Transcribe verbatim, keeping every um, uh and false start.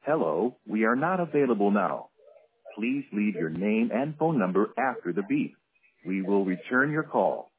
Hello, we are not available now. Please leave your name and phone number after the beep. We will return your call.